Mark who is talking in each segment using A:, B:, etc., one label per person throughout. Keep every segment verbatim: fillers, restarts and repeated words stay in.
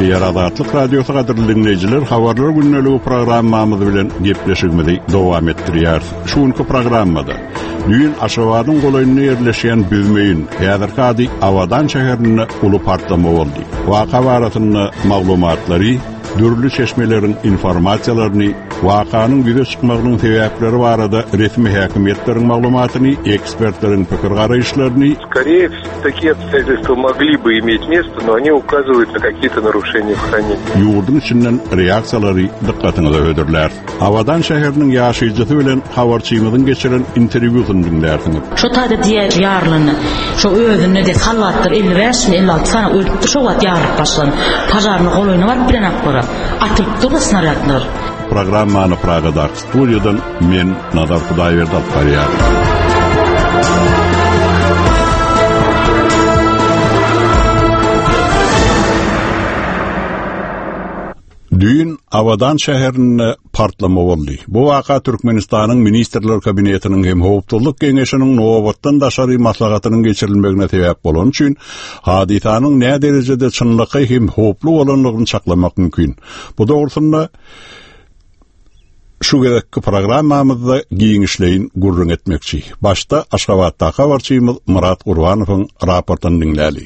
A: Diýer Azatlyk Radiosu gadyrly dinleýijiler, habarlar günneligi programmamyz bilen gepleşigimizi dowam etdirýär. Şuňky programmada düýün Aşgabatyň golaýyny ýerleşýän Büzmeýin, Häzirki Awadan şäherinde uly partlama boldy. Waka baratyny maglumatlary, dürli çeşmelerin informasiýalaryny, wakanyň güze çykmagynyň sebäpleri barada resmi häkimetlerin maglumatyny, ekspertleriň pikir garaýşlaryny.
B: Скорее, такие обстоятельства могли бы иметь место, но они указывают на какие-то нарушения в хранении.
A: Ýurdun içinden reaksiýalary dikkatyňyza ödürler. Awadan şäheriniň ýaşaýjysy bilen habarçymyzyň geçiren interwýusyny dinlersiňiz.
C: Şo taýda diýer ýarlyny, şo özüne de hallatdyr elli beş elli alty sana öldürdi, şo wagt ýaryp başlan. Pajarny golaýyna barp bilen akbara. Atylyp durdy snaryadlar.
A: Programmany Pragada studiýadan men Nazar Hudaýberdi alyp barýar. Düýün Awadan şäherinde partlama boldy. Bu waka Türkmenistanyň ministrler kabinetiniň hem howpdurlyk geňeşiniň nowatdan daşary maslahatynyň geçirilmegine sebäp bolan üçin hadisanyň näme derejede çynlygy hem howplu bolanlygyny çaklamak mümkin. Bu dogrusynda şu gerekli programmamyzda giňişleýin gurrun etmekçi. Başta Aşgabatda habarçymyz Murat Gurwanowyň raportyny dinläli.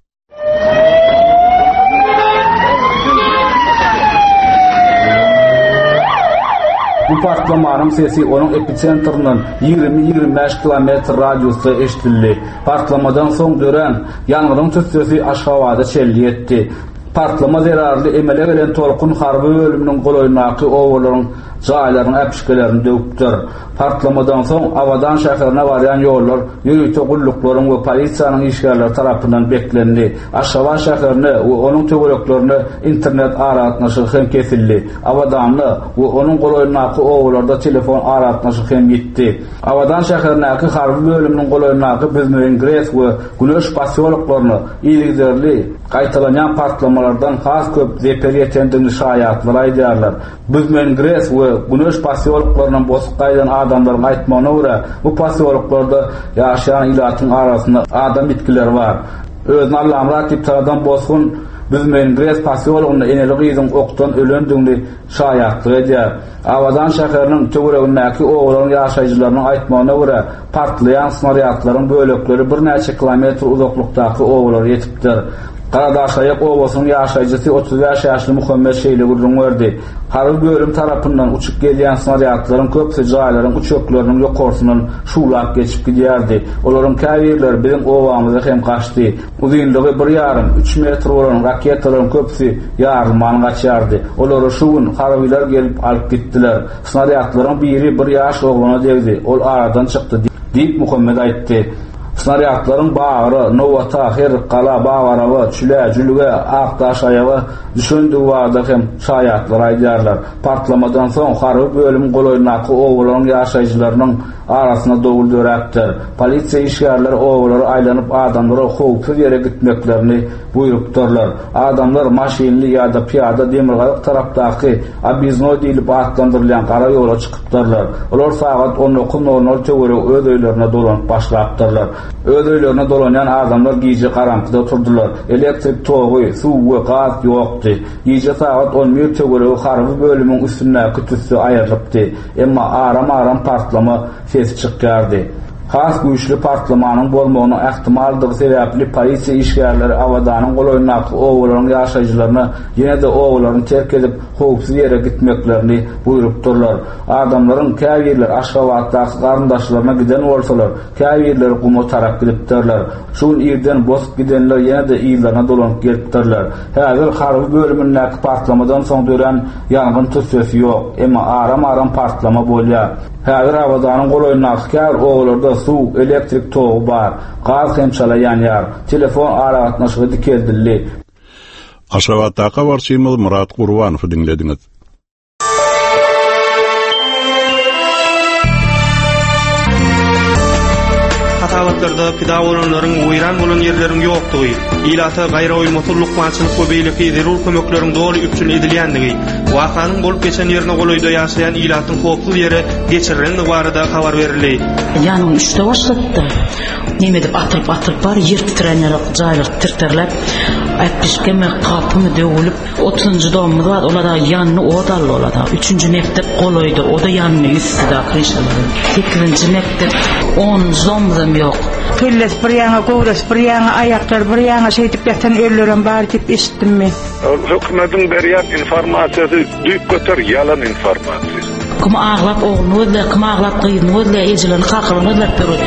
D: Bu partlamanın sesi onun epicentrından ýygrimi ýygrimi beş kilometr radiusda eşdildi. Partlamadan soň dören ýangyryn tütsesi Aşgabada çelli etdi. Partlama zerarly emele gelen tolkun harby bölüminiň golaýynaky owalaryň jaýlaryň äpişkelerini dökdir. Partlamadan soň Awadan şäherine barýan ýollar ýürüýte gulluklaryň we polisiýanyň işgärleri tarapyndan beklendi. Aşgabat şäherine we onuň töwereklerini internet aratnaşygy hem kesildi. Awadanly we onuň golaýynaky owalarda telefon aratnaşygy hem gitdi. Awadan şäherindäki harby bölüminiň golaýynaky Büzmeýin Gres we Güneş pasiýolaklaryny ýygyzerli gaýtalanýan partlamalardan has köp zeperýetendigi şaýatlar aýdýarlar. Büzmeýin Gres we Güneş pasiýolaklarynyň bosuk gaýdan adamlaryň aýtmagyna görä, bu pasiýolaklarda ýaşaýan ilatyň arasynda adam bitkiler bar. Özüni Allah'ım ratip taradan bozgun Büzmeýin Gres pasiýolagyny enerjiýiň okdan ölendigini şaýatlyk edýär. Awadan şäheriniň töweregindäki owalaryň ýaşaýjylarynyň aýtmagyna görä, partlaýan snaryadlaryň bölekleri bir näçe kilometr uzaklykdaky owalara ýetipdir. Qaradaşaýak owasynyň ýaşaýjysy otuz beş ýaşly Muhammed Şeýle gurrun berdi. Harby bölüm tarapyndan uçup gelýän snaryadlaryň köpsi jaýlaryň uçaklarynyň ýokarsynyň şuwlap geçip gidýärdi. Olaryň käbirleri biziň owamyza hem gaçdy. Uzunlygy bir ýarym üç metr bolan raketalaryň köpsi ýarymany gaçýardy. Olary şuwun harbylar gelip alyp gitdiler. Snaryadlaryň biri bir ýaş oglana degdi. Ol aradan çykdy diýip Muhammed aýtdy. Snaryadlaryň bagary, nowata, her qala bagarawa, çüle, jülüge, aqtaş ayawa düşündi wagda hem şaýatlar aýdýarlar. Partlamadan soň harby bölüm golaýynaky owalaryň ýaşaýjylarynyň arasyna dowul döräpdir. Polisiýa işgärleri owalary aýlanyp adamlara howpsuz ýere gitmeklerini buýrupdyrlar. Adamlar maşinli ýa-da piýada demirgalyk tarapdaky Abizno diýilip atlandyrylýan gara ýola çykypdyrlar. Olar sagat on dokuz nol nol töwereg öz öýlerine dolanyp başlapdyrlar. Öz öýlerine dolanýan adamlar giýje garankyda oturdular. Elektrik togy, suw we gaz ýokdy. Giýje sagat on bir töwereg harby bölümiň üstündäki tütsü aýrylypdy. Emma aram-aram partlama ses çykýardy. Has güýçli partlamanyň bolmagyna ähtimaldygy sebäpli polisiýa işgärleri Awadaanyň golaýynaky owalaryň ýaşaýjylaryna ýene-de owalaryny terk edip howpsuz ýere gitmeklerini buýrupdyrlar. Adamlaryň käbirler Aşgabatdaky garyndaşlaryna giden bolsalar, käbirler gumo tarap gidipdirler. Şuň ýerden bosuk gidenler ýene-de ýylaryna dolanyp gelipdirler. Häzir harby bölümindäki partlamadan soň dören ýangyn tütsesi ýok, emma aram-aram partlama bolýar. Häzir Awadaanyň golaýynaky kär owalarda suw, elektrik togy bar, gaz hem çalaýanýar, telefon aratnaşygy dikeldildi.
A: Aşgabatda habarçymyz Murat Gurwanowy dinlediňiz.
E: Hatalatlarda pida bolanlaryň oýran bolan ýerleriň ýokdugy, ilata gaýra oýulmasyzlyk mançylyk we beýleki zerur kömekleriň doly üçin edilýändigi, Wakanyň bolup geçen ýerine goloýda ýaşaýan ilatyň hopsuz ýere geçirilen barada habar berildi.
C: Ýanyň üçte başlatdy. Nime dip atyryp atyryp bar ýer titrenleri jaýlyk tirterlep ätmişkeme kapymy döwülüp otuzunçy domumyz bar, olar ýanyny odaly bolady. üçünçi mektep goloýdy, o da ýanyny üstüde kryşaly. sekizinçi mektep onunçy domumyzam ýok.
F: Kölles bir ýaňa gowras, bir ýaňa aýaklar, bir ýaňa şeýdip ýatan öllerim bar dip eşitdim men.
B: Hökümetin berýän informasiýasy düýp göter ýalan informasiýa.
C: Kim ağlap oğlunu ödler, kim ağlap kıyını ödler, ecilerini kakılını ödler pörü.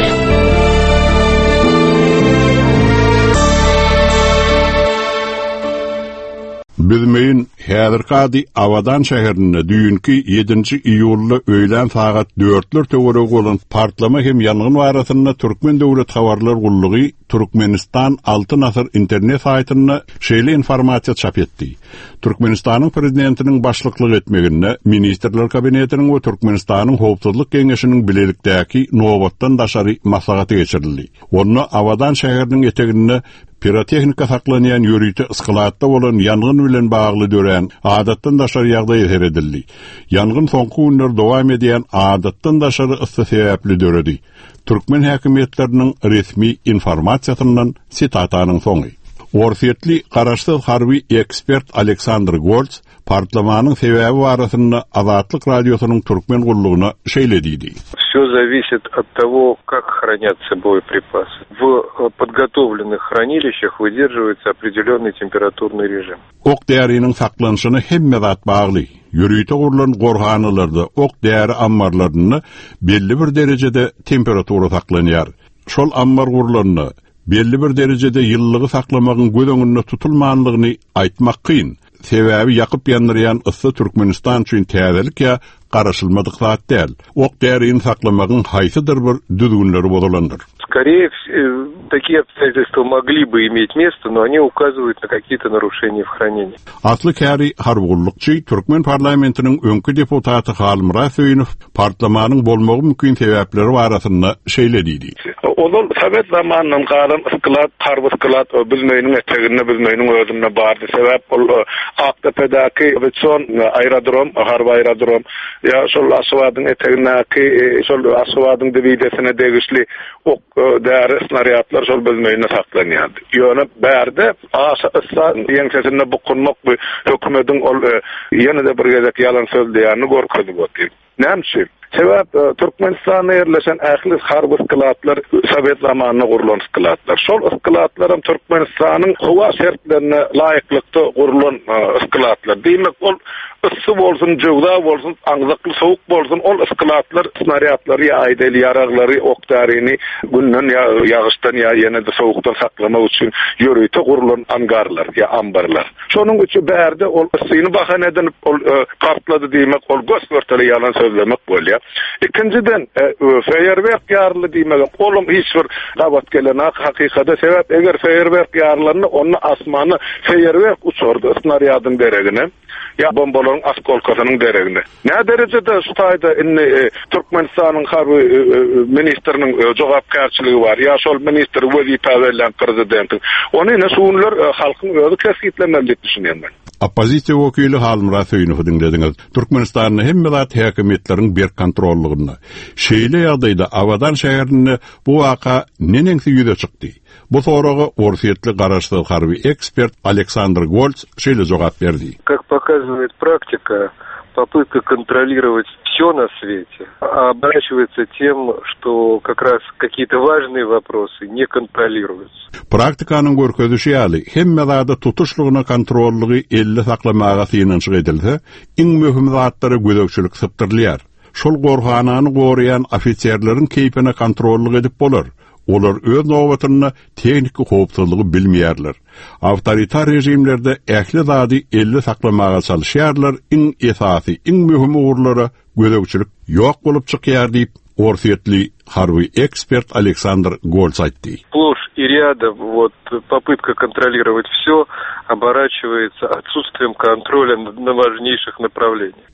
A: Bilmeyin, häzirki Awadan şäherinde düýünki ýedinçi iýulda öýlen saat dörtler töwereg bolan partlama hem ýangyn barasyna Türkmen döwlet habarlar gullugy Türkmenistan altı nasır internet saytyna şeýle informasiýa çap etdi. Türkmenistanyň prezidentiniň başlyklyk etmeginde ministrler kabinetiniň we Türkmenistanyň howpsuzlyk geňeşiniň bilelikdäki nowatdan daşary maslahaty geçirildi. Onu Awadan şäheriniň eteginde pirotehnika saklanýan ýörüýte yskylatda bolan ýangyn bilen bagly dören adatdan daşary ýagdaý seredildi. Ýangyn soňky günler dowam edýän adatdan daşary ysy sebäpli döredi. Türkmen häkimetleriniň resmi informasiýasyndan sitatanyň soňy. Orsiýetli garaşsyz harby ekspert Aleksandr Golts partlamanyň sebäbi barasynda Azatlyk radiosynyň türkmen gullugyna şeýle diýdi.
B: Все зависит от того, как хранятся боеприпасы. В подготовленных хранилищах выдерживается определенный температурный режим.
A: Ok däriniň saklanyşyny hemme zat bagly. Ýörüýte gurulan gorhanalarda ok däri ammarlaryny belli bir derejede temperatura saklanýar. Şol ammar gurulanyny belli bir derejede ýyllygy saklamagyň gödöňünde tutulmanlygyny aýtmak kyn. Sebäbi ýakyp ýandyrýan ysy Türkmenistan üçin täzelik ýa garaşylmadyk zat däl. Ok därini saklamagyň haýsydyr bir düzgünleri bolandyr.
B: Скорее всего, такие обстоятельства могли бы иметь место, но они указывают на какие-то нарушения в хранении.
A: Atly Käri Harbullukçy Türkmen parlamentiniň öňkü deputaty Halim Rasoýnow partlamanyň bolmagy mümkin sebäpleri barasynda şeýle diýdi.
B: Onun Sovet zamanından galan ıskılat, harb ıskılat, bilmeýiniň eteginde bilmeýiniň özünde bardy. Sebäp ol Aktepe'däki son aerodrom, harb aerodrom, ya şol Aşgabatyň etegindäki şol Aşgabatyň dibidesine degişli ok däri snaryatlar şol bilmeýine saklanýardy. Ýöne bärde aşa issa ýeňsesinde bukunmak bu hökümetiň ol ýene-de bir gezek ýalan sözleýärni gorkadyp otdy. Näme? Sebäp Türkmenistanda ýerleşen ähli harb ıskılatlar Sovet zamanına gurulan ıskılatlar. Şol ıskılatlarym Türkmenistanyň howa şertlerine laýyklykda gurulan ıskılatlar. Diýmek ol ıssy bolsun, jowda bolsun, aňzakly sowuk bolsun, ol ıskılatlar snaryatları ýa-aýdyl ýaraglary okdaryny günden ýagyşdan ýa ýene-de sowukdan saklamak üçin ýörüýte gurulan angarlar ýa ambarlar. Şonuň üçin bärde ol ıssyny bahane edip ol kartlady diýmek ol göstörteli ýalan sözlemek bolýar. İkinciden e, feýerwerk ýarly diýmek olum hiç bir gabat gelen hakykada sebäp eger feýerwerk ýarlaryny onu asmany feýerwerk uçurdy snaryadyn deregine ya bombalaryň askolkasynyň deregine. Nä derejede şu taýda inni e, Türkmenistanyň harby e, ministriniň e, jogapkärçiligi bar. Ya şol ministr wezipe beren prezidentiň. Ony näşunlar e, halkyň öňe käsitlemeli diýip düşünýän.
A: Opozisiýa wekili Halim Rasoýnow dinlediňiz. Türkmenistanyň hemme zat häkimetleriň bir kontrollygyna. Şeýle ýagdaýda Awadan şäherinde bu waka nenengsi ýüze çykdy. Bu soraga orsiýetli garaşsyz harby ekspert Aleksandr Golts şeýle jogap berdi.
B: Как показывает практика, попытка контролировать все на свете оборачивается тем, что как раз какие-то важные вопросы не контролируются.
A: Praktikaның görkezişi ýaly hemme zada tutuşlugyna kontrollygy elle saklamaga synançyk edilse, iň möhüm zatlary gödökçilik syptyrylýar. Şol gorhanany gorayan ofisiýerleriň keýpine kontrollyk edip bolar. Olar öz nowatyny tehnik howpsuzlygy bilmeýärler. Awtoritar rejimlerde ähli zady elle saklamaga çalışýarlar. Iň esasy, iň möhüm uğurlara gödökçilik ýok bolup çykýar diýip orsiýetli harby ekspert Aleksandr Golts aýtdy.
B: Сплошь и рядом вот попытка контролировать все оборачивается отсутствием контроля на важнейших направлениях.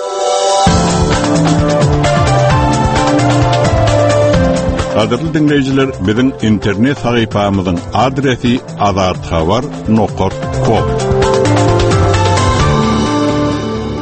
A: Adırlı dinleyiciler, bizim internet sayfamızın adresi azatxabar nokta com.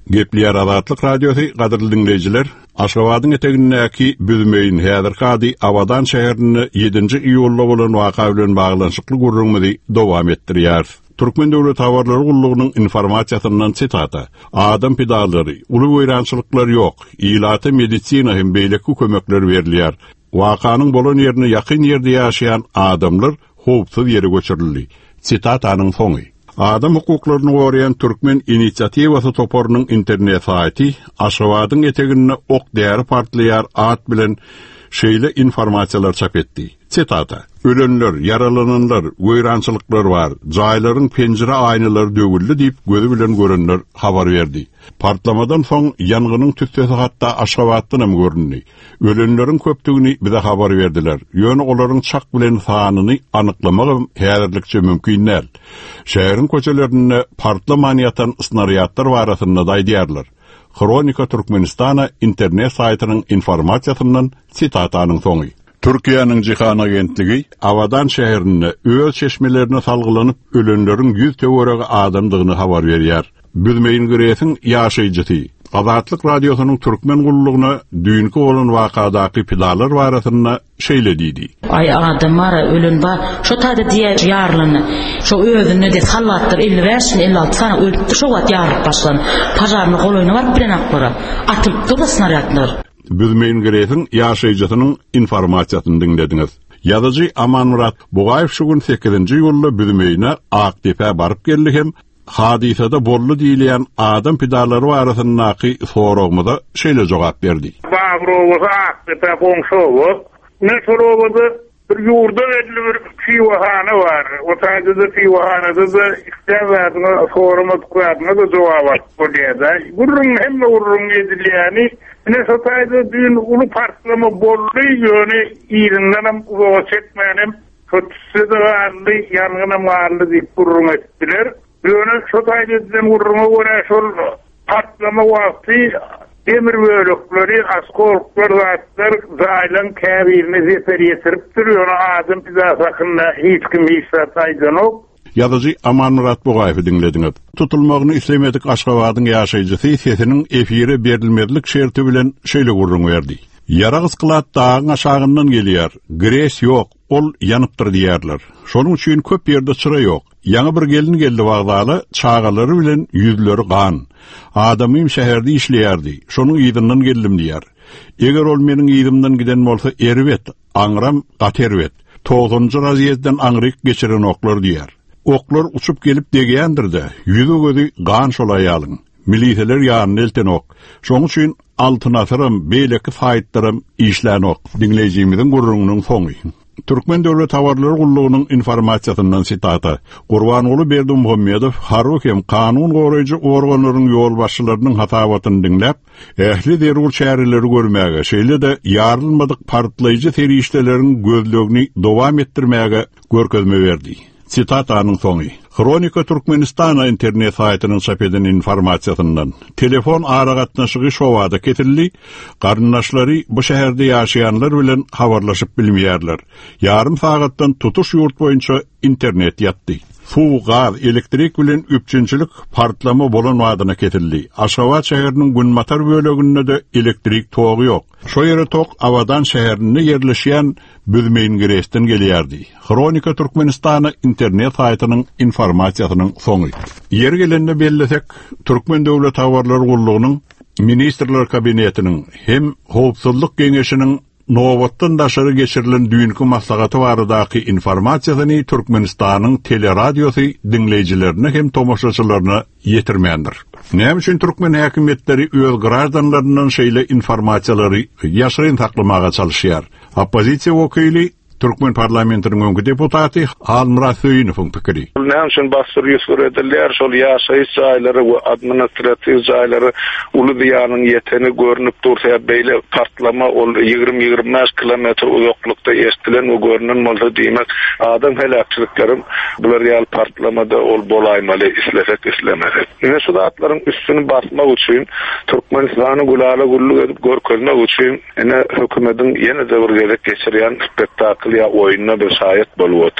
A: Gepliýär Azatlyk Radiosu gaderly dinleýijiler, Aşgabatyň etegindäki Büzmeýin häzirki Awadan şäherini ýedinji iýulda bolan waka bilen baglanyşykly gurrunmady dowam etdirýär. Türkmen döwlet tawarlary gullugynyň informasiýasyndan sitata. Adam pidallary, uly wýrançylyklar ýok. Ilaty medisina hem beýleki kömekler berilýär. Wakanyň bolan ýerine ýakyn ýerde ýaşaýan adamlar howpsuz ýere göçürildi. Sitataның soňy. Adam hukuklaryny gorayan Türkmen inisiativasy toporunyň internet saýty Aşgabatyň eteginde ok däri partlaýar at bilen şeýle informasiýalar çap etdi. Sitata: ölenler, yaralananlar, wýrançylyklar bar. Jaýlaryň penjere aýnalary dögüldi diýip gözü bilen görenler habar berdi. Partlamadan soň ýanganyň tütsesi hatda Aşgabatdan hem göründi. Ölenleriň köpdigini bize habar berdiler. Ýöne olaryň çak bilen sanyny anyklamak häzirlikçe mümkin näl. Şäheriň köçelerinde partlaman ýatan snaryadlar barasynda daýdýarlar. Kronika Türkmenistana internet saytynyň informasiýasyndan sitataның soňy. Türkiýanyň Jihan agentligi Awadan şäherini öz çeşmelerini salgylanyp ölenleriň ýüz töweregi adamdygyny habar berýär. Büzmeýin Güreýiň ýaşaýjysy Azatlyk Radiosynyň türkmen gullugyna düýünki bolan wakadaky pidalar barasynda şeýle diýdi.
C: Ay adamlar ölen bar, şo taýda diýär ýarlyny. Şo özüne de sallatdyr elli beş elli alty sana öldürdi, şo wat ýaryp başlan. Pajarny goloyna bar bilen aklara. Atylyp durdy snaryadlar.
A: Büzmeýin Güreýiň ýaşaýjysynyň informasiýasyny dinlediňiz. Ýazyjy Amanmurat Bugaýew şu gün sekizinji ýylda Büzmeýine aktife baryp geldi hem hadisede bollu diýilen adam pidalary barasyndaky soragmyda şeýle jogap berdi.
B: Bagrowa aktife boňşowy, men soragdy bir ýurda edili bir piwahana bar. O taýda piwahanada da isteýärdiňe sorama tuýardyňa da jogap berdi. Gurrun hemme gurrun edilýäni ne satayda dün ulu partlama bolly ýöne ýerinden uzağa çekmänem. Kötüsü de varly, ýangana varly diýip gurrun etdiler. Ýöne satayda gurruna görä şol partlama wagty demir bölükleri, askolklar, zatlar zaýlan käbirini zeperýetirip durýar. Adam pizasakynda hiç kim hiç sataydanok.
A: Ýazyjy Amanmurat Bugaýew dinlediňiz. Tutulmagyny islemedik Aşgabatyň ýaşaýjysy sesiniň efire berilmezlik şerti bilen şeýle gurrun berdi. Ýara gyskylat dağın aşagyndan gelýär. Gres ýok, ol ýanypdyr diýerler. Şonuň üçin köp ýerde çıra ýok. Ýa bir gelin geldi wagdaly, çagalary bilen ýüzleri gan. Adamym şäherde işleýärdi. Şonuň ýydynyň geldim diýer. Eger ol meniň ýydymdan giden bolsa erwet, aňram gaterwet. Toğuncu raziyetden aňryk geçiren oklar diýer. Oklar uçup gelip degýändir de, ýüzü gözi gan şolaýalyň. Militeler ýanyny elten ok. Şoň üçin altynatyrym, beýleki faýtlarym işlän ok. Dinleýijimiziň gurrunyň soňy. Türkmen döwlet tawarlary gullugynyň informasiýasyndan sitata. Gurbanoğlu Berdimuhammedow Haruk hem kanun goraýjy organlaryň ýol başçylarynyň hatawatyny dinläp, ähli derul şäherleri görmäge, şeýle de ýarylmadyk partlaýjy terişdeleriň gözlegini dowam etdirmäge görkezme berdi. Sitataның soňy. Kronika Türkmenistana internet saýtynyň çap eden informasiýasyndan telefon aragatnaşygy şo wada ketildi. Garyndaşlary bu şäherde ýaşaýanlar bilen habarlaşyp bilmeýärler. Ýarym sagatdan tutuş ýurt boýunça internet ýatdy. Suw, gaz, elektrik bilen üpçünçilik partlama bolan wadyna ketildi. Aşgabat şäheriniň Günmatar böleginde de elektrik togy ýok. Şo ýere tok Awadan şäherinde ýerleşýän Büzmeýin Güreýiňden gelýärdi. Kronika Türkmenistana internet saýtynyň informasiýasynyň soňy. Yer gelende bellesek, Türkmen döwlet tawarlary gullugynyň ministrler kabinetiniň hem howpsuzlyk geňeşiniň Nowatdan daşary geçirilen düýünki maslahaty baradaky informasiýasyny Türkmenistanyň teleradiosu dinleýijilerine hem tomoşaçylaryna ýetirmändir. Näme üçin türkmen häkimetleri öz garadanlarynyň şeýle informasiýalary ýaşyryn taklamaga çalyşýar? Opozisiýa wekili Türkmen parlamentiniň öňkü deputaty Almurat Söýünowyň pikiri.
B: Näme üçin bastyr ýüzgür edilýär, şol ýaşaýyş jaýlary we administrativ jaýlary uly diýanyň ýeteni görünip dursa, beýle partlama ol ýygrimi ýygrimi beş kilometr uzaklykda eşdilen we görünen bolsa diýmek, adam helakçylykları bular ýal partlamada ol bolaýmaly, isletek islemeli. Ine şu zatlaryň üstüni basmak üçin Türkmenistany gulala gulluk edip görkezmek üçin ine hökümetiň ýene de bir gerek geçirýän spektakl ya oyununa bir şahit bolup otyr.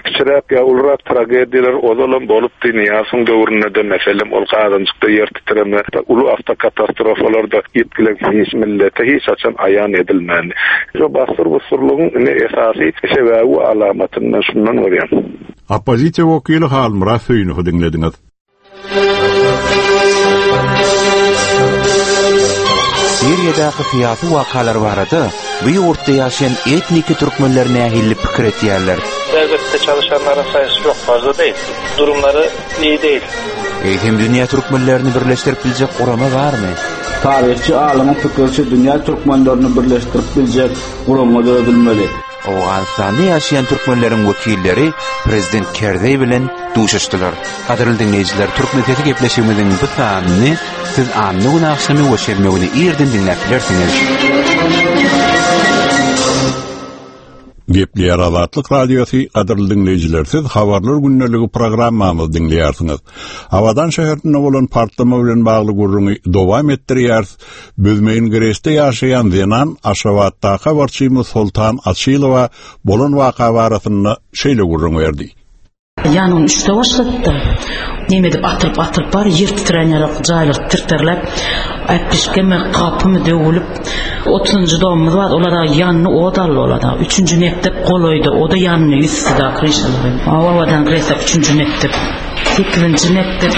B: kiçirek ya ulrak tragediyalar ozalan bolup dünýasyň döwründe de meselem ol gazançykda yer titreme, ulu avto katastrofalarda ýetkilen hiç millete hiç açan ayan edilmeli. Şu basır busurluğun ne esasy sebebi alamatından şundan görýän.
A: Opozisiýa wekili Halmura Söýünü dinlediňiz.
G: Siriyadagi fiýaty wakalar barada bu ýurtda ýaşaýan etnik türkmenler nähilli pikir etýärler.
H: Elbette çalışanların sayısı çok fazla değil. Durumları iyi değil.
G: Eýtem dünýä türkmenlerini birleşdirip biljek gurama barmy?
D: Tarihçi alymyň pikirçi dünýä türkmenlerini birleşdirip biljek gurama döredilmeli.
G: Awganistanda ýaşaýan türkmenleriň wekilleri prezident Kerdey bilen duşuşdylar. Gaderly dinleýijiler, türkmenleti gepleşigimiziň bu sanyny siz anny günahsamy we şermegini ýerden dinläp bilersiňiz.
A: Gepli Aralatlyk Radiosu gaderly dinleýijiler, siz habarlar günneligi programmamyzy dinleýärsiňiz. Hawadan şäherinde bolan partlama bilen bagly gurrumy dowam etdirýär. Büzmeýin Gresde ýaşaýan Zenan Aşgabatda habarçy Sultan Asylowa bolan waka barasyny şeýle gurrumy berdi.
C: Yanın üstü başladı. Nemedip atırıp atırıp var, yer titrenyarak, jaýlar tirterlep, äpişkeme kapımı döwülüp, otuzuncu doğumumuz var, olara yanını odallı olada. Üçüncü mektep koloydu, o da yanını yüzsü da kırışalı. Avadan kresap üçüncü mektep. Sekizinci mektep,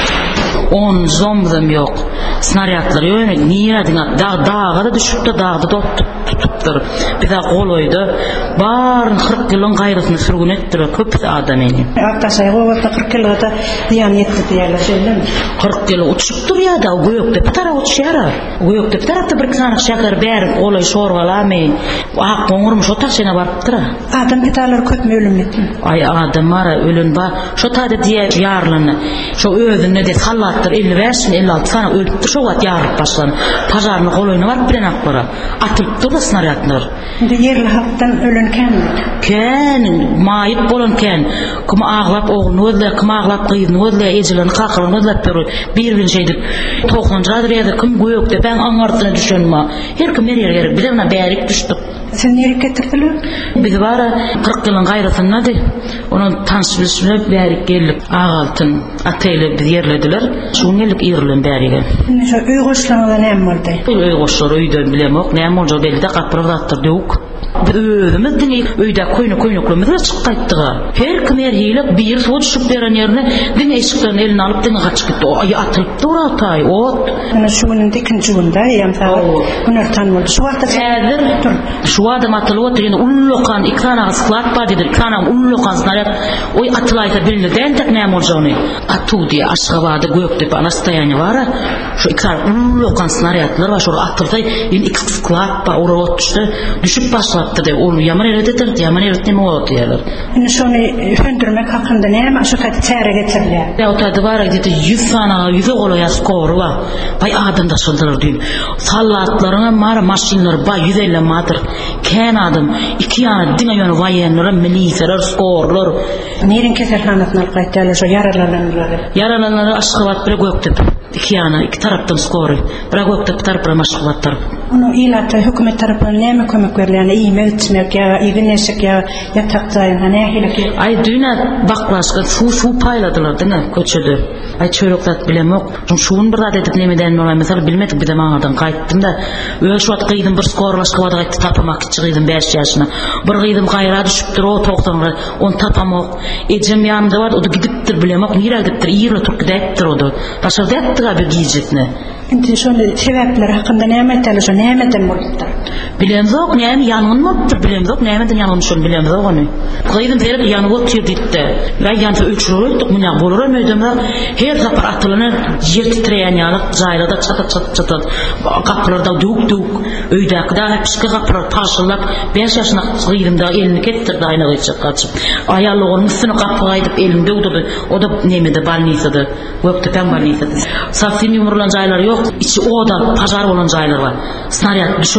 C: onuncu doğumuzum yok. Snaryatlar yönelik, niye adına, dağ, dağa da düşüp de dağda da tutuptur. Bir daha koloydu, barın kırk yılın gayrısını sürgün ettir, köp adam eni.
F: Aktaşay goýulsa kırk ýylda diýan ýetdi diýerler şeýle.
C: kırk ýyl uçup durýar da, göýekde bir tarap uçýar. Göýekde bir tarapda bir sanyk şäker bäri goloy şorgalamy. Ak goňurum şo taşyna barypdyr.
F: Adam pitarlar köpmi ölüm etdi.
C: Ay adam mara ölün ba, şo taýda diýer ýarlyny. Şo özüne de sallatdyr elli beş elli alty sana ölüpdir, şo wat ýaryp başlan. Pajarny goloyna baryp bilen aklara. Atylyp durdy snaryatlar.
F: Indi yerli halkdan ölen kämi?
C: Ken, maýyp bolan ken. Kim aglap oğlunu özler, kim aglap gyzyny özler, ejilerini kakryny özler, bir-bir şeydir. Toğlanjy adrýada kim göýekde ben aňartyna düşenme. Her kim her ýerge bilemna bärik düşdi.
F: Sen nereye getirdiler?
C: Biz bara kırk yılın gayrasına de onun tanışmışına bärik gelip ağaltın ateyle biz yerlediler. Şunu gelip ýerlen bärige.
F: Şu öý goşlarynda näme boldy?
C: Öý goşlary öýden bilemok, näme bolja belli de gapyratdyr döwük. Özümüz dinleyip öýde koyunu koyunuklarımızda çıkıp kayttığa. Her kim her hiylik bir soğut şup veren yerine din eşiklerini elini alıp dini kaçıp gitti. O ayı atılıp da oratay, ot.
F: Yani şuunun dikinci gündə, yamsağı, bunlar tanımıldı. Şu vaxta
C: Ədir, şu adam atılı otur, yani ullokan, ikrana sklat var dedir, ikrana ullokan snaryat, oy atılaysa bilinir, den tek neyem olacağını. Atu diye Aşgabatda Göktepe anastayanı var, şu ikrana ullokan snaryatlar var, şurada atılsa, yani iki sklat var, oraya ot düştü, düşüp başlattı de, onu yaman erededir, yaman erededir mi o diyorlar.
F: Yani şunu söndürmek hakkında neyem, şu kadar çare getirdiler.
C: Ya o tadı var, dedi, yüz sana, yüze oloya skoru var, bay adam da sıldır değil. Sallatlarına mara maşinler, bay yüz elle madır, ken adam, iki yana dine yönü vayenler, miliseler, skorlar.
F: Neyin keserhanatına kayıtlarla, şu yaralananlar?
C: Yaralananlar Aşgabat bile Göktepe. İki yana, iki taraftan skoru. Bıra Göktepe tarafı, bıra Aşgabat tarafı.
F: Onu ilatta hükümet tarafından neyme kömek verir? Yani iyi melçmek ya, iyi güneşlik ya, yatakta yani ne hilek?
C: Ay düğüne baklaşka, şu şu payladılar değil mi? Köçüdü. Ay çörüklat bilem yok. Şuun bir adet nemeden olay mesela bilmedik bir de mağadan kayıttım da. Öyle şu at kıydım bir skorla Aşgabat'a kayıttı tapamak için kıydım beş yaşına. Bir kıydım gayra düşüptür o toğdanlar. Onu tapamak. Ecem yanımda var o da gidiptir bilem yok. Nire gidiptir, iyirle Türkiye'de ettir o da. Başarıda ettir abi giyecekne.
F: Şimdi şöyle sebepler hakkında neymetel şu neymeden oldu?
C: Bilemiz yok, neyem yanın mı ottur, bilemiz yok, neymeden yanın şunu bilemiz yok onu. Kıydım verip yanı otur ditti. Ve yanı ölçülürdük, bunu bulur ölmüydüm da her zapar atılını yer titreyen yanık, jaylada çatır çatır çatır, kapılarda duk duk, öydeki de hepsi kapılar taşırlap, beş yaşına kıydım da elini kettirdi aynı gıyçak kaçıp. Ayarlı onun üstünü kapıya edip elini dövdürdü, o da nemede balnisadı, Göktepen balnisadı. Safin yumrulan jaylar yok, içi o da pajar olan jaylar var, snaryat düşün jaylar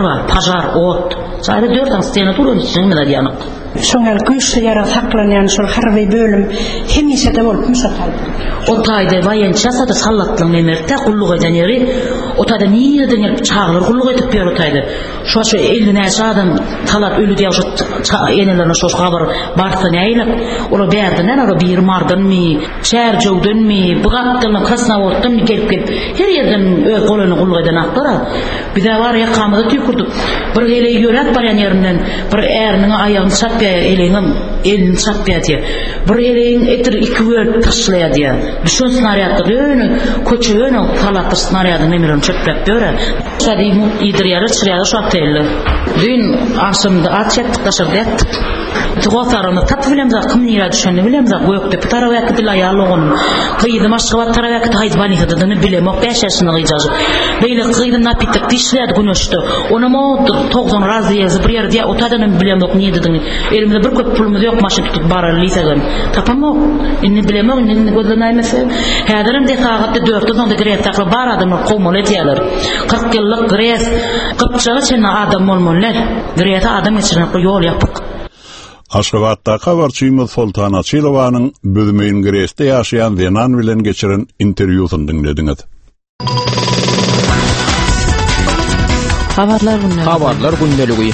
C: var, pajar, ot. Sadece dört tane stene durun için mi de yanık.
F: Şoňal güýçli ýara saklanýan şol harby bölüm hemişe de bolup musataýdy.
C: O taýda baýança da sallatlyň emerte gulluk eden ýeri o taýda niýeden gelip çağlar gulluk edip ýör taýda. Şo şu elli näçe adam talat ölü diýip şo enelerine şo habar barsa näýlep ola berdinden ola bir mardan mi şäherjewden mi bugatdan Krasnovoddan mi gelip gelip her ýerden öz goluny gulluk eden aklara bir de var ýakamyza tükürdük. Bir hele ýörek barýan ýerinden bir erniň aýagyny çapýa eliniň elini çapýa diýe. Bir elin etir iki bölüp taşlaýa diýe. Düşün snaryady öňe köçeýän talat snaryady nemilerini çöpläp böre. Şadi ýedirýär çyrýar şately. Dün aşymda atçak taşırdy. Tuğatarını tat bilemde kymnyra düşeni bilemde gökde taraw ýakdy ýalygyn. Kıydy maşgabat taraw ýakdy haýt banydyny bilemek beş ýaşyna gyjaz. Beýle kıydy napitek dişlerde günöşdi. Onu mo toğdan razı ýazyp bir ýerde otadanyň bilemek niýediňi. Elimde bir köp pulumuz ýok maşyn tutup barar lisegan. Tapamok. Inni bilemek inni gözlemäýmese. Häzirim de sagatda dört ýylda gret takly bar adamlar gowmaly etýärler. kırk ýyllyk gres gypçagy çen adam bolmalylar. Grete adam geçiren ýol ýapyk.
A: Aşgabatda habarçymyz Sultan Açylowanyň Büdmeýin Gresde ýaşaýan Zenan bilen geçiren interwýusyny dinlediňiz.
I: Habarlar gündäligi. Habarlar gündäligi.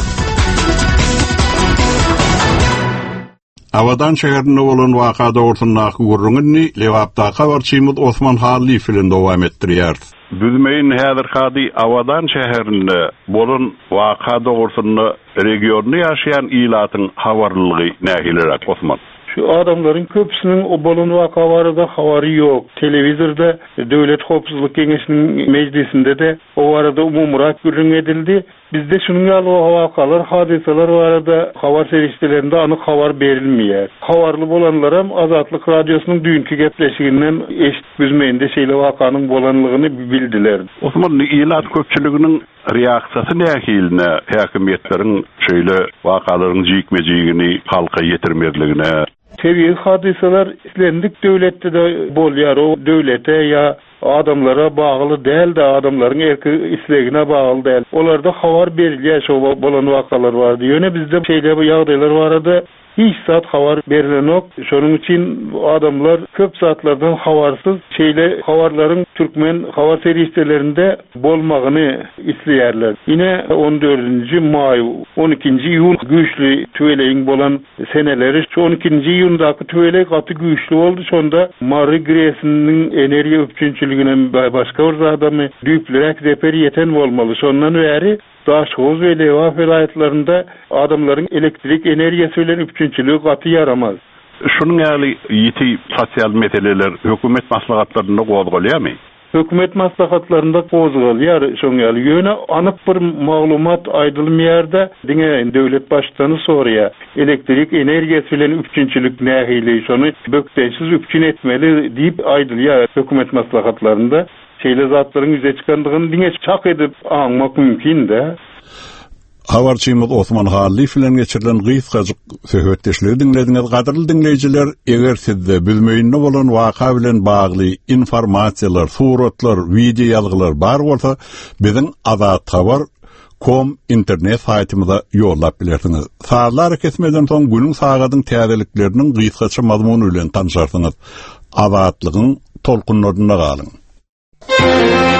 A: Awadan şäherinde bolan waka dogrusundaky gurrungyny Lewapda habarçymyz Osman Halli bilen dowam etdirýär. Büdmeýin häzir hady Awadan şäherinde bolan waka dogrusyny regionda ýaşaýan ilatyň habarlygy nähilere Osman?
J: Şu adamların köpüsünün o bolun vakavarı da habari yok. Televizorda Döwlet Howpsuzlyk Keňeşiniň meclisinde de o arada umumrak gürrüň edildi. Bizde şunun ýaly wakalar, hadiseler barada habar serişlerinde anyk habar berilmeýär. Habarly bolanlar hem Azatlyk radiosynyň dünkü gepleşiginden eşit Büdmeýinde şeýle wakanyň bolanlygyny bildiler.
A: Osman, ilat köpçüliginiň reaksiyasy nähilne, häkimetleriň şeýle wakalaryň jikmejigini halka ýetirmezligine.
J: Seviýeli hadiseler islendik döwletde de bolýar, o döwlete ýa adamlara bağlı däl de adamlaryň erki islegine bağlı däl. Olarda habar berilýär, şo bolan wakalar bardy. Ýöne bizde şeýle bu ýagdaýlar barada hiç saat habar berilenok. Şonun için adamlar köp saatlardan habarsyz şeýle habarlaryň Türkmen habar serişlerinde bolmagyny isleýärler. Yine on dördünji may, on ikinji ýul güýçli tüweleýiň bolan seneleri. Şu on ikinji ýyldaky tüwelek gaty güýçli boldy. Şonda Marie Gresiniň energiýa üçinçiligine başga bir adamy düýplerek zeper ýeten bolmaly. Şondan bäri Daşgoz we Lewa vilayetlerinde adamlaryň elektrik energiýasy bilen üçinçiligi gaty yaramaz.
A: Şunun ýaly ýeti sosial meseleler hökümet maslahatlarynda gozgalýarmy?
J: Hökümet maslahatlarynda gozgalýar. Şoň ýaly ýöne anyk bir maglumat aýdylmaýarda diňe döwlet başçyny soraýar. Elektrik energiýasy bilen üçinçilik nähili şonu bökdensiz üçin etmeli diýip aýdylýar hökümet maslahatlarynda. Şeýle zatlaryň ýüze çykandygyny diňe çak edip aňmak mümkin de.
A: Habarçymyz Osman Halli bilen geçirilen gysgaçyk söhbetdeşleri dinlediňiz. Gaderly dinleýijiler, eger sizde Büdmeýinde bolan waka bilen bagly informasiýalar, suratlar, video ýazgylar bar bolsa, biziň Azat Habar kom internet saytymyza ýollap bilersiňiz. Saatlar kesmeden soň günüň sagadyň täzelikleriniň gysgaça mazmuny bilen tanışarsyňyz. Azatlygyň tolkunlarynda galyň.